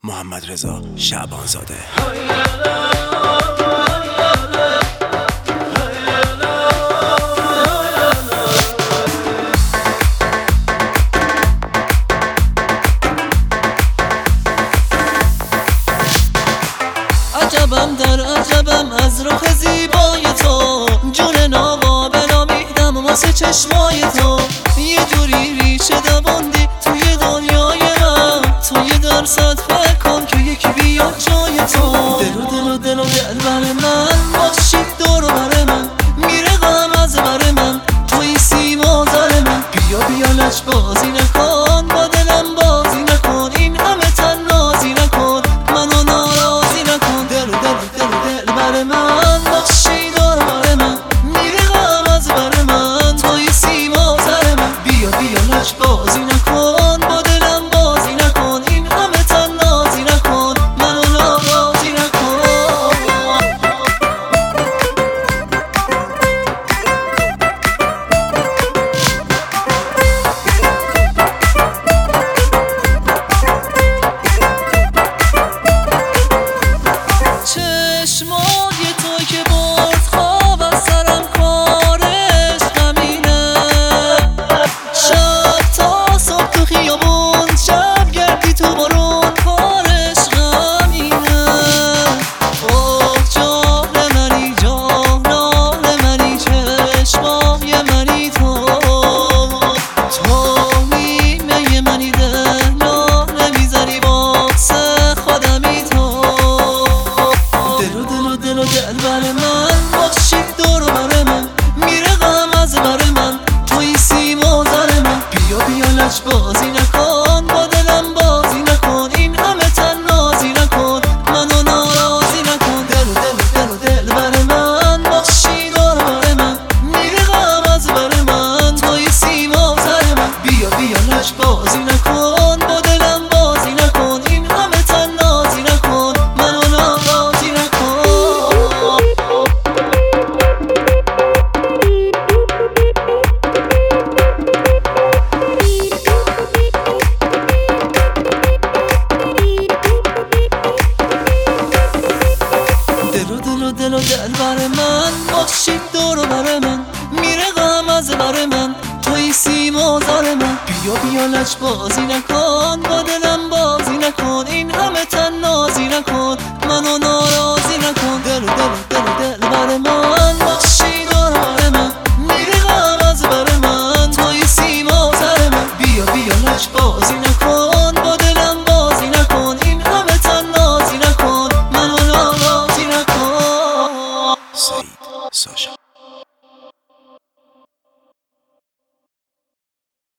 محمدرضا شعبانزاده. عجبم در عجبم از رخ زیبای تو، جون ناقابل آمیدم واسه چشمای تو. یه جوری ریشه دووندی توی دنیای من، تو یه درصد فکر کن که یکی بیاد جای تو. دل و بر من باشی دور و بر من، میره غم از بر من، توی سیم و زر من. بیا لج بازی نکن، با دلم بازی نکن، این همه تن نازی نکن، منو ناراضی نکن. دل بر من باشی دور بر من، میره غم از بر من، توی سیم و زر من. بیا لج بازی نکن، با دلم بازی نکن، این همه تن نازی نکن، منو ناراضی نکن. چشمای تو که برد خواب از سرم، کارش غمینه. شب تا صبح تو خیابون، شب گردی تو بارون، کارش غمینه. اوه جان منی چشمای منی تو نیمه منی، دل نمیزنی واسه خودمی تو. دل بر من باشی دور بر من، میره غم از بر من، توی سیم و زر من. بیا لج بازی نکن، با دلم بازی نکن، این همه تن نازی نکن، منو ناراضی نکن. دل بر من باشی دور بر من، میره غم از بر من، توی سیم و زر من. بیا لج بازی نکن، با دلم بازی نکن، این همه تن نازی نکن، منو ناراضی نکن. دل بر من باشی دور بر من، میره غم از بر من، توی سیم و زر من. بیا لج بازی نکن، با دلم بازی نکن، این همه تن نازی نکن، منو ناراضی نکن. دل بر من باشی دور بر من، میره غم از بر من، توی سیم و زر من. بیا لج بازی نکن، با دلم بازی نکن، این همه تن نازی نکن، منو ناراضی نکن. سعید ساشا.